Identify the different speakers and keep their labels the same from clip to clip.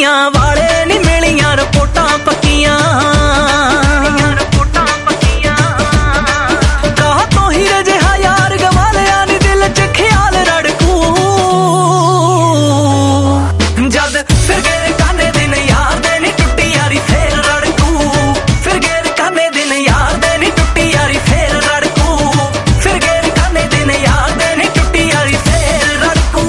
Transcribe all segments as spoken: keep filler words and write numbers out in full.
Speaker 1: दुनिया वाले नी मिलियां रिपोर्टां पक्कियां कहा तो हीरे जिहा यार गवा लिया नी दिल च ख्याल रड़कू जद फिर गेर काने दिन यार दे नी टुट्टी यारी फेर रड़कू फिर गेर काने दिन यार दे नी टुट्टी यारी फेर रड़कू फिर गेर काने दिन यार दे नी टुट्टी यारी फेर रड़कू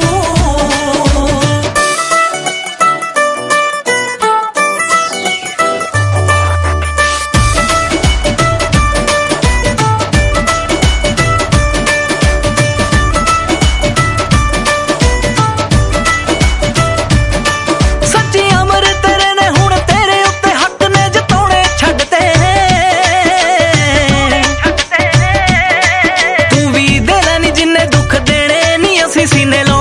Speaker 1: सीने लो